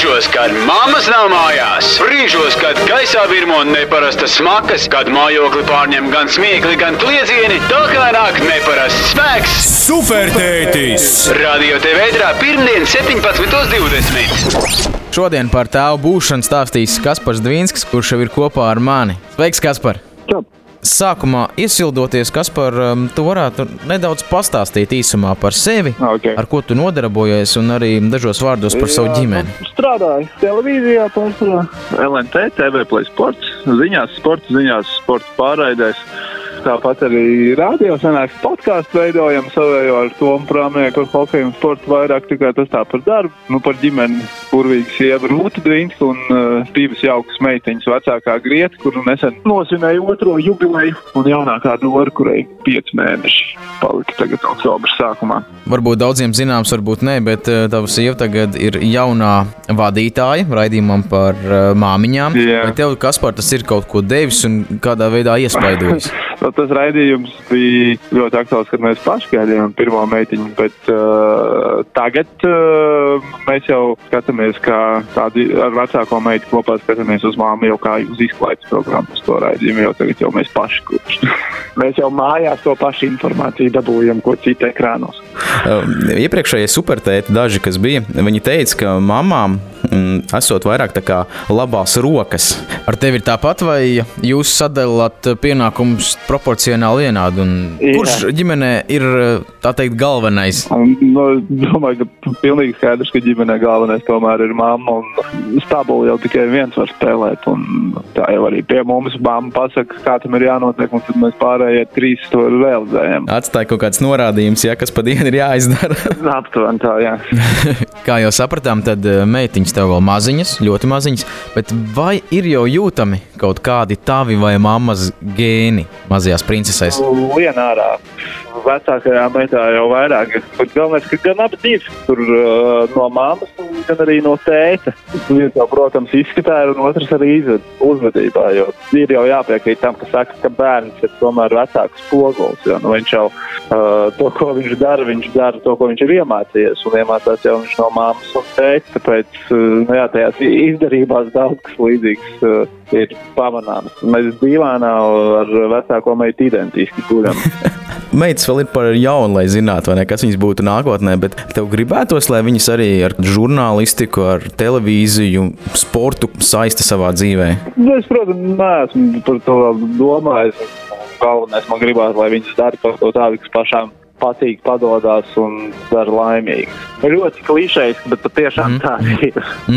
Brīžos, kad mammas nav mājās. Brīžos, kad gaisā virmo neparastas smakas, kad mājokli pārņem gan smiekli, gan kliedzieni, tā kā nāk neparasts spēks. Supertētis! Radio TV ēterā pirmdien 17:20. Šodien par tēvu būšanu stāstīs Kaspars Dvīnskis, kurš jau ir kopā ar mani. Sveiks, Kaspar! Čau! Sākumā iesildoties, Kaspar, tu varētu nedaudz pastāstīt īsumā par sevi, Okay. ar ko tu nodarbojies un arī dažos vārdos par savu ģimeni. Strādāju televīzijā, pārsvarā LNT, TV Play Sports, sporta pārraidēs. Tāpat arī radio sanāks podkāstu veidojam savējo ar Tomu Prāmnieku, ar hokeju un sportu vairāk, tikai tas tā par darbu. Par ģimeni burvīgi sieva Rūta Dvīnska un divas jaukas meitiņas vecākā Grieta, kuru nesen nosvinēja 2. jubileju, un jaunākā Dora, kurai 5 mēneši palika tagad oktobra sākumā. Varbūt daudziem zināms, varbūt ne, bet tava sieva tagad ir jaunā vadītāja raidījumam par māmiņām. Jā. Vai tev, Kaspar, tas ir kaut ko devis un kādā veidā iespaidojis? Tas raidījums bija ļoti aktuāls, kad mēs paši gaidījām pirmo meitiņu, bet tagad mēs jau skatāmies, kā tādi ar vecāko meitu kopā skatāmies uz māmu jau kā uz izklaides programmu uz to raidījumu, jo tagad jau mēs paši kurš. Mēs jau mājās to pašu informāciju dabūjam, ko cita ekrānos. Iepriekšējie supertēti daži, kas bija, viņi teica, ka mamām esot vairāk tā kā labās rokas. Ar tevi ir tāpat, vai jūs sadalāt pienākumus proporcionāli vienādi? Kurš ģimenē ir, tā teikt, galvenais? Domāju, ka pilnīgi skaidrs, ka ģimenē galvenais tomēr ir mamma, un stabuli jau tikai viens var spēlēt, un tā jau arī pie mums mamma pasaka, kā tam ir jānotiek, un tad mēs pārējie 3 to realizējam. Atstāja kaut kāds norādījums, ja, kas pa dienu ir jāizdara. Aptuveni tā, jā. Kā jau sapratām, tad meitiņas tev vēl maziņas, ļoti maziņas, bet vai ir jau jūtami kaut kādi tavi vai mammas gēni mazajās princesēs? Lien ārā. Vecākajā meitā jau vairāk. Bet galvenais, ka gan abi divi. Tur no mammas un gan arī no tēta. Viens jau, protams, izskatā, un otrs arī uzvedībā. Jo ir jau jāpiekrīt tam, ka saka, ka bērns ir tomēr vecāks spogulis. Jo viņš jau to, ko viņš dara to, ko viņš ir iemācījies. Un iemācās jau viņš no mammas un tēta. Tāpēc tajās izdarībās daudz kas līdzīgs ir pamanāms. Mēs dīvānā ar vecāko meitu identiski guļam. Meitas vēl ir par jaunu, lai zinātu, vai ne, kas viņas būtu nākotnē, bet tev gribētos, lai viņas arī ar žurnālistiku, ar televīziju, sportu saista savā dzīvē? Es, protams, neesmu par to domājis. Galvenais man gribētu, lai viņas dara kaut ko tādu, kas pašām patīk, padodās un dara laimīgi. Ļoti klišejs, bet patiešām tā ir.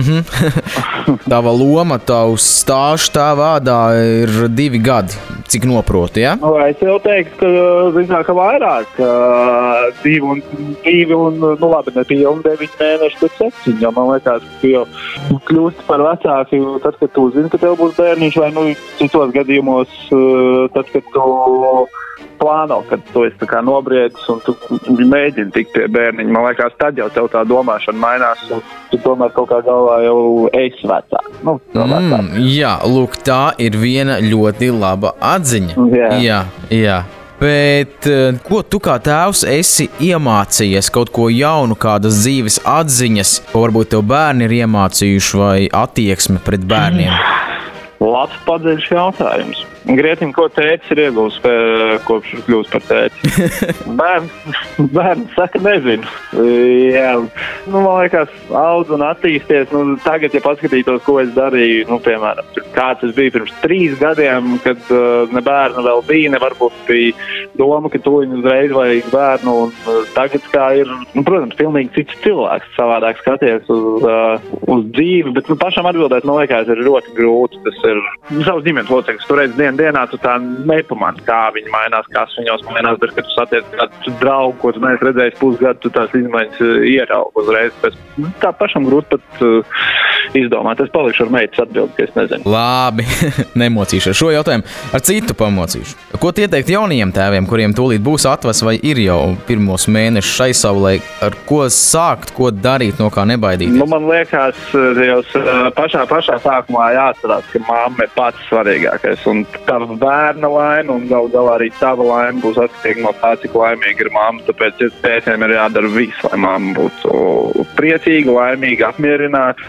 Tava loma, tavs stāsts tā vārdā ir 2 gadi. Cik noproti, ja? Es jau teiktu, ka vairāk. 2 un labi, ne pilni 9 mēneši, bet 7. Jo man liekas, ka jau kļūst par vecāku, tad, kad tu zini, ka tev būs bērniņš, vai citos gadījumos, tad, kad tu plāno, kad tu esi tā kā nobriedis un tu mēģini tikt pie bērniņa. Man liekas, tad jau tev tā domāšana mainās un tu tomēr kaut kā galvā jau esi vecāks. Jā, lūk, tā ir viena ļoti laba atziņa. Jā. Bet ko tu kā tēvs esi iemācījies, kaut ko jaunu, kādas dzīves atziņas, ko varbūt tev bērni ir iemācījuši vai attieksme pret bērniem? Labs padziļš jautājums. Grietim, ko tētis ir iegūst, kopš ir kļūst par tēti? Bērns saka, nezinu. Jā. Man liekas, audz un attīsties. Tagad, ja paskatītos, ko es darīju, piemēram, kāds es biju pirms 3 gadiem, kad ne bērna vēl bija, ne varbūt bija doma, ka tuliņi uzreiz vajag bērnu, un tagad kā ir, protams, pilnīgi cits cilvēks, savādāk skaties uz dzīvi, bet pašam atbildēt, man liekas, ir ļoti grūti. Tas ir savs ģimenes loceklis, tu redz dienā tu tā nepamani, kā viņi mainās, kas viņos mainās, bet, kad tu satiec kādu draugu, ko tu neesi redzējis pusgadu, tu tās izmaiņas ieraugi uzreiz. Tā pašam grūti pat izdomāt. Es palikšu ar meitas atbildi, ka es nezinu. Labi, nemocīšu ar šo jautājumu. Ar citu pamocīšu. Ko ieteikt jaunajiem tēviem, kuriem tūlīt būs atvas vai ir jau pirmos mēnešus šai savulē, ar ko sākt, ko darīt, no kā nebaidīties? Man liekas, jau pašā sākumā jāatcerās, ka mamma ir pats svarīgākais. Un tava bērna laime un galā arī tava laime būs atkarīga no tā, cik laimīga ir mamma. Tāpēc tētiem ir jādara viss, lai mamma būtu priecīga, laimīga, apmierināta. Un īpaši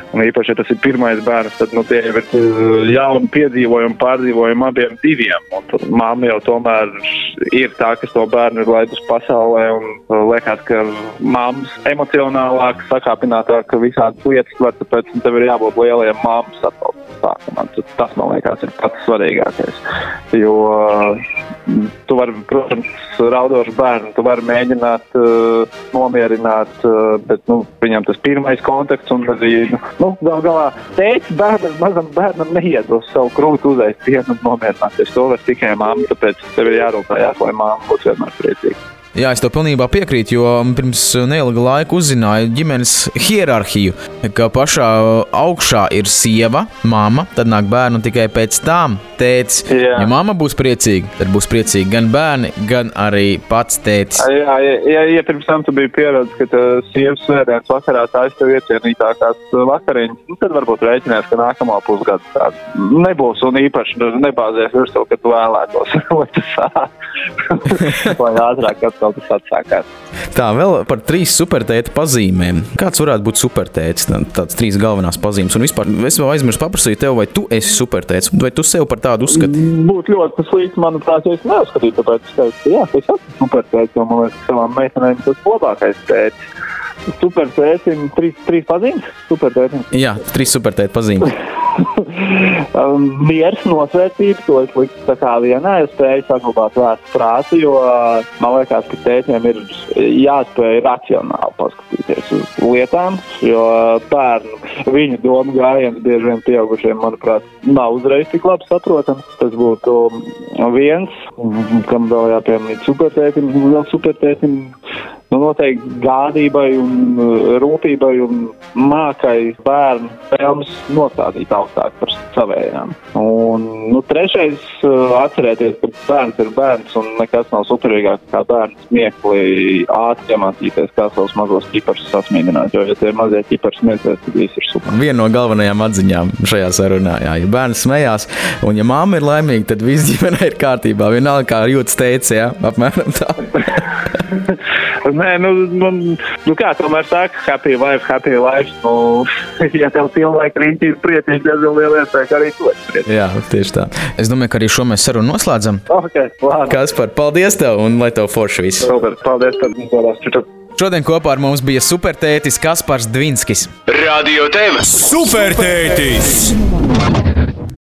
īpaši, ja tas ir pirmais bērns, tad tie jau ir jauni piedzīvojumi, pārdzīvojumi abiem diviem. Un mamma jau tomēr ir tā, kas to bērnu ir laidus pasaulē, un liekas, ka mammas emocionālāk, sakāpinātāk visādas lietas var, tāpēc tev ir jābūt lielajiem mammas atbalstam sākumā. Tas, man liekas, ir pats svarīgākais. Jo tu vari, protams, raudošu bērnu, tu vari mēģināt nomierināt, bet, viņam tas pirmais kontakts, un arī, gal galā, tētis mazam bērnam neiedos savu krūtu uzēst pienu un nomierināties. To var tikai mamma, tāpēc tev ir jārūpējās, lai mamma būtu vienmēr priecīga. Jā, es to pilnībā piekrītu, jo pirms neilga laika uzzināju ģimenes hierarhiju, ka pašā augšā ir sieva, mamma, tad nāk bērni un tikai pēc tam tētis. Ja mamma būs priecīga, tad būs priecīgi gan bērni, gan arī pats tētis. Ja pirms tam tu biji pieredzis, ka sievas svētdienas vakarā taisa tev iecienītākās vakariņas, tad varbūt rēķinies, ka nākamā pusgada tāda nebūs un īpaši nebāzies virs to, ka tu vēlētos. Lai ātrāk atkal tas atsākās. Tā, vēl par 3 supertēta pazīmēm. Kāds varētu būt supertēts? Tāds 3 galvenās pazīmes. Un vispār es vēl aizmirsu paprasīt tev, vai tu esi supertēts, vai tu sev par tādu uzskati? Būtu ļoti slikti, manuprāt, ja es neuzskatītu, tāpēc es teicu, jā, es esmu supertēts, jo man liekas, savām meitenēm tas labākais tētis. Supertētim 3 pazīmes? Supertētim? Jā, 3 supertēta pazīmes. Miers, nosvērtība, to es liktu tā kā vienā, es spēju saglabāt vērstu prātu, jo man liekas, ka tētiem ir jāspēj racionāli paskatīties uz lietām, jo bērnu viņu domu gājiens bieži vien pieaugušiem, manuprāt, nav uzreiz tik labi saprotams. Tas būtu viens, kam vēl jāpiemīt supertētim, noteikti gādībai un rūpībai un mākai bērnu vēlmes nostādīt augstāk par savējām. Un, trešais, atcerēties, ka bērns ir bērns un nekas nav superīgāk kā bērns smiekli ātri iemācīties, kā savus mazos ķiparus sasmīdināt, jo, ja tie mazie ķipari smieties, tad viss ir super. Viena no galvenajām atziņām šajā sarunā, jā, ja bērns smējās un ja mamma ir laimīga, tad viss ģimenē ir kārtībā, vienalga kā jūtas tētis, jā, apmēram tā. Nē, kā tomēr saka, happy life, ja tev cilvēki riņķi ir priecīgi, diezgan liela iespēja, arī to ir priecīgi. Jā, tieši tā. Es domāju, ka arī šo mēs sarunu noslēdzam. Ok, labi. Kaspar, paldies tev un lai tev forši viss. Robert, paldies par izvēlēs. Šodien kopā ar mums bija supertētis Kaspars Dvinskis. Radio Tēva. Supertētis!